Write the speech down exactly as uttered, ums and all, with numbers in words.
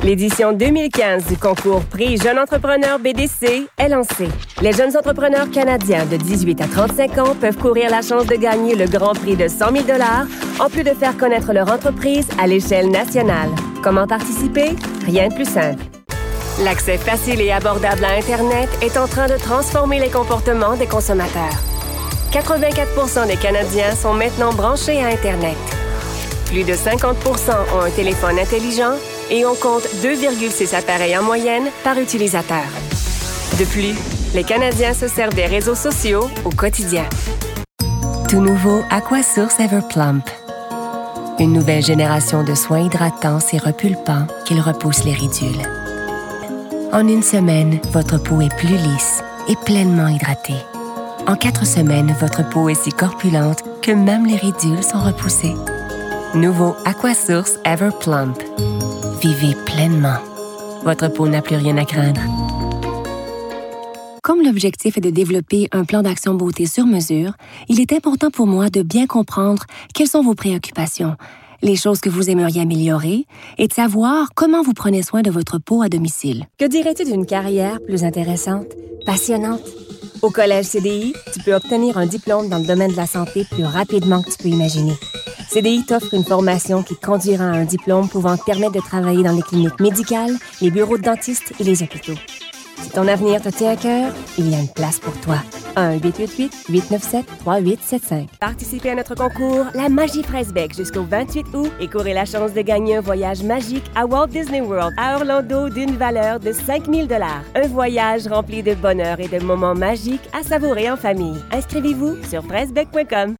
L'édition deux mille quinze du concours Prix Jeune Entrepreneur B D C est lancée. Les jeunes entrepreneurs canadiens de dix-huit à trente-cinq ans peuvent courir la chance de gagner le grand prix de cent mille dollars, en plus de faire connaître leur entreprise à l'échelle nationale. Comment participer? Rien de plus simple. L'accès facile et abordable à Internet est en train de transformer les comportements des consommateurs. quatre-vingt-quatre pour cent des Canadiens sont maintenant branchés à Internet. Plus de cinquante pour cent ont un téléphone intelligent et on compte deux virgule six appareils en moyenne par utilisateur. De plus, les Canadiens se servent des réseaux sociaux au quotidien. Tout nouveau Aquasource Everplump. Une nouvelle génération de soins hydratants et repulpants qui repoussent les ridules. En une semaine, votre peau est plus lisse et pleinement hydratée. En quatre semaines, votre peau est si corpulente que même les ridules sont repoussées. Nouveau Aquasource Everplump. Vivez pleinement. Votre peau n'a plus rien à craindre. Comme l'objectif est de développer un plan d'action beauté sur mesure, il est important pour moi de bien comprendre quelles sont vos préoccupations, les choses que vous aimeriez améliorer et de savoir comment vous prenez soin de votre peau à domicile. Que dirais-tu d'une carrière plus intéressante, passionnante? Au Collège C D I, tu peux obtenir un diplôme dans le domaine de la santé plus rapidement que tu peux imaginer. C D I t'offre une formation qui conduira à un diplôme pouvant te permettre de travailler dans les cliniques médicales, les bureaux de dentistes et les hôpitaux. Si ton avenir te tient à cœur, il y a une place pour toi. un huit huit huit, huit neuf sept, trois huit sept cinq. Participez à notre concours La Magie Fraisbeck jusqu'au vingt-huit août et courez la chance de gagner un voyage magique à Walt Disney World à Orlando d'une valeur de cinq mille dollars. Un voyage rempli de bonheur et de moments magiques à savourer en famille. Inscrivez-vous sur fraisbeck point com.